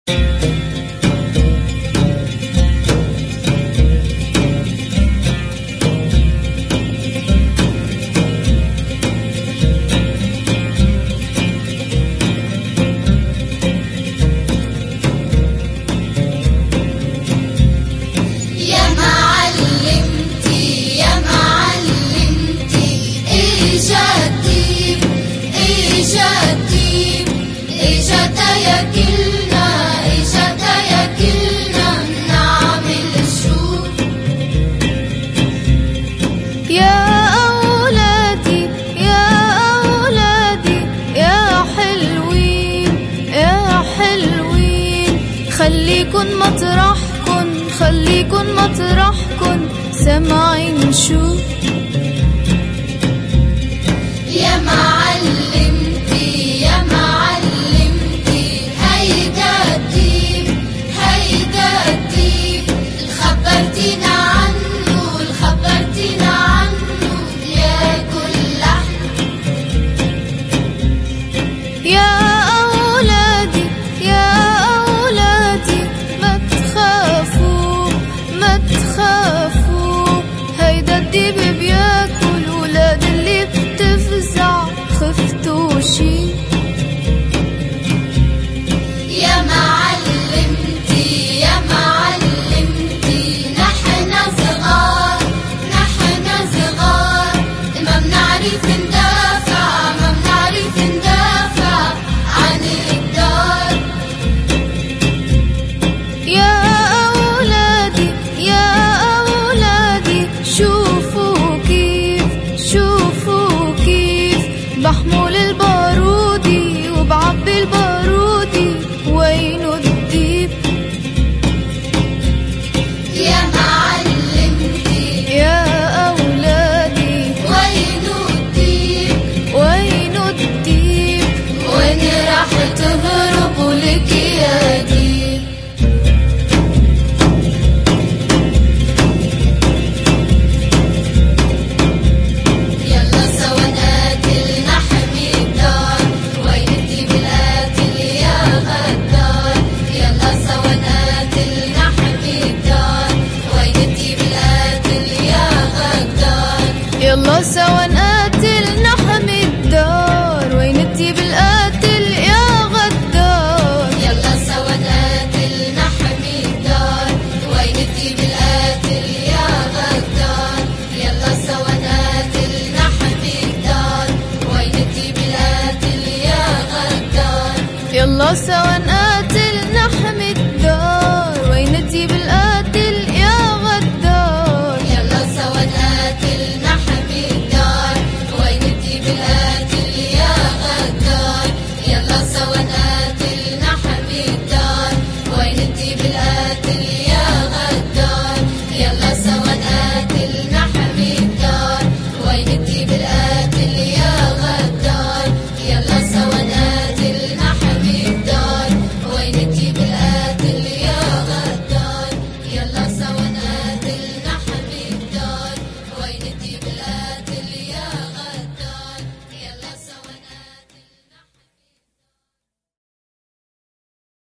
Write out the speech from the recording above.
خليكن مطرحكن سامعين شو يا معلمتي يا معلمتي هيدا الديب خبرتينا عنه بياكل لحم. يا أولادي ما تخافوا هيدا الديب بياكل ولاد اللي بتفزع خفتوا شي. يا معلمتي نحن صغار ما بنعرف ندافع عن الدار. يا أولادي شوفوا كيف بحمل البارودي وبعبي البارودي وينو الديب. يا معلمتي يا أولادي وينو الديب وين راح تهربوا لك يا ديب. يلا سوا نقاتل نحمي الدار وين الديب القاتل يا غدار. يلا سوا نقاتل نحمي الدار وين الديب القاتل يا غدار. يلا سوا نقاتل نحمي الدار وين الديب القاتل يا غدار. يلا سوا نقاتل نحمي الدار وين الديب القاتل يا غدار. يلا سوا نقاتل نحمي الدار وين الديب القاتل يا غدار. يلا سوا